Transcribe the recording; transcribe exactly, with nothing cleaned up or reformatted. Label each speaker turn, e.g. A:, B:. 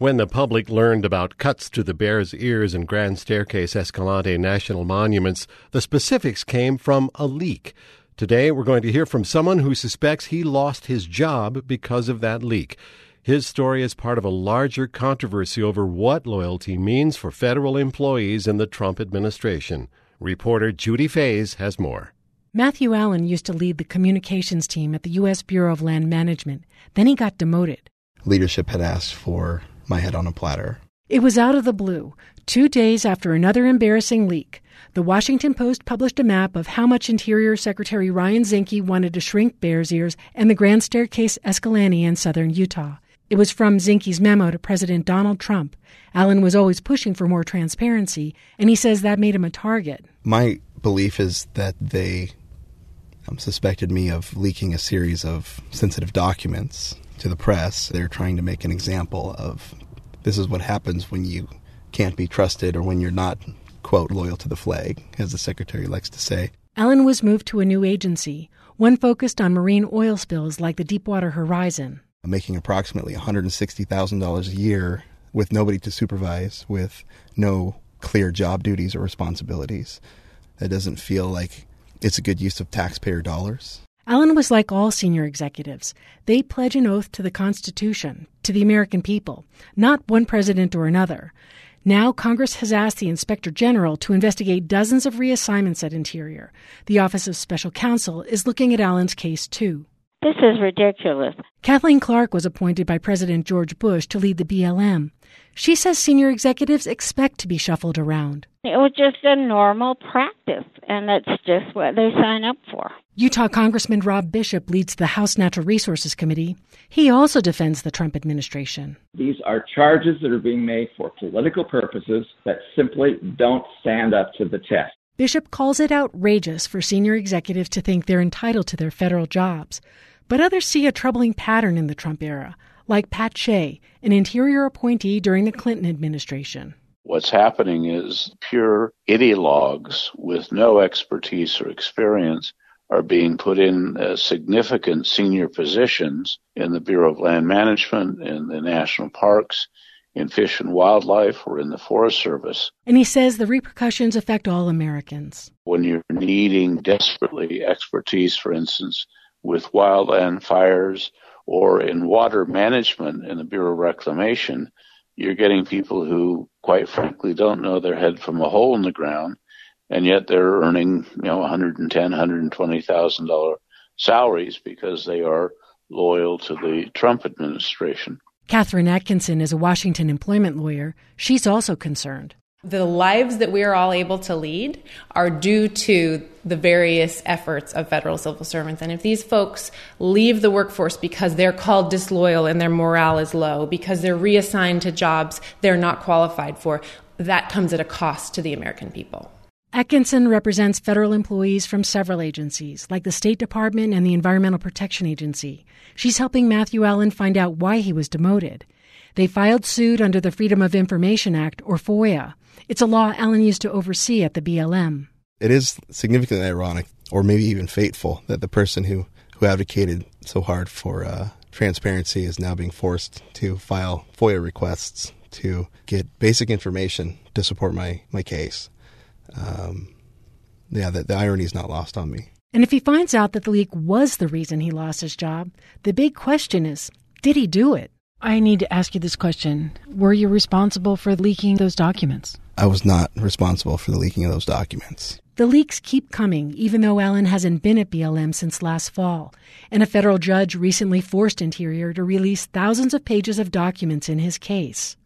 A: When the public learned about cuts to the Bears Ears and Grand Staircase Escalante national monuments, the specifics came from a leak. Today, we're going to hear from someone who suspects he lost his job because of that leak. His story is part of a larger controversy over what loyalty means for federal employees in the Trump administration. Reporter Judy Fays has more.
B: Matthew Allen used to lead the communications team at the U S Bureau of Land Management. Then he got demoted.
C: Leadership had asked for my head on a platter.
B: It was out of the blue. Two days after another embarrassing leak, the Washington Post published a map of how much Interior Secretary Ryan Zinke wanted to shrink Bears Ears and the Grand Staircase Escalante in southern Utah. It was from Zinke's memo to President Donald Trump. Allen was always pushing for more transparency, and he says that made him a target.
C: My belief is that they um, suspected me of leaking a series of sensitive documents to the press. They're trying to make an example of this is what happens when you can't be trusted or when you're not, quote, loyal to the flag, as the secretary likes to say.
B: Allen was moved to a new agency, one focused on marine oil spills like the Deepwater Horizon.
C: Making approximately one hundred sixty thousand dollars a year with nobody to supervise, with no clear job duties or responsibilities. That doesn't feel like it's a good use of taxpayer dollars.
B: Allen was like all senior executives. They pledge an oath to the Constitution, to the American people, not one president or another. Now Congress has asked the Inspector General to investigate dozens of reassignments at Interior. The Office of Special Counsel is looking at Allen's case, too.
D: This is ridiculous.
B: Kathleen Clark was appointed by President George Bush to lead the B L M. She says senior executives expect to be shuffled around.
D: It was just a normal practice, and that's just what they sign up for.
B: Utah Congressman Rob Bishop leads the House Natural Resources Committee. He also defends the Trump administration.
E: These are charges that are being made for political purposes that simply don't stand up to the test.
B: Bishop calls it outrageous for senior executives to think they're entitled to their federal jobs. But others see a troubling pattern in the Trump era, like Pat Shea, an Interior appointee during the Clinton administration.
F: What's happening is pure ideologues with no expertise or experience are being put in uh, significant senior positions in the Bureau of Land Management, in the national parks, in Fish and Wildlife, or in the Forest Service.
B: And he says the repercussions affect all Americans.
F: When you're needing desperately expertise, for instance, with wildland fires or in water management in the Bureau of Reclamation, you're getting people who, quite frankly, don't know their head from a hole in the ground, and yet they're earning, you know, one hundred ten thousand dollars, one hundred twenty thousand dollars salaries because they are loyal to the Trump administration.
B: Catherine Atkinson is a Washington employment lawyer. She's also concerned.
G: The lives that we are all able to lead are due to the various efforts of federal civil servants. And if these folks leave the workforce because they're called disloyal and their morale is low, because they're reassigned to jobs they're not qualified for, that comes at a cost to the American people.
B: Atkinson represents federal employees from several agencies, like the State Department and the Environmental Protection Agency. She's helping Matthew Allen find out why he was demoted. They filed suit under the Freedom of Information Act, or FOIA. It's a law Allen used to oversee at the B L M.
C: It is significantly ironic, or maybe even fateful, that the person who, who advocated so hard for uh, transparency is now being forced to file FOIA requests to get basic information to support my, my case. Um, yeah, the, the irony is not lost on me.
B: And if he finds out that the leak was the reason he lost his job, the big question is, did he do it? I need to ask you this question. Were you responsible for leaking those documents?
C: I was not responsible for the leaking of those documents.
B: The leaks keep coming, even though Allen hasn't been at B L M since last fall. And a federal judge recently forced Interior to release thousands of pages of documents in his case.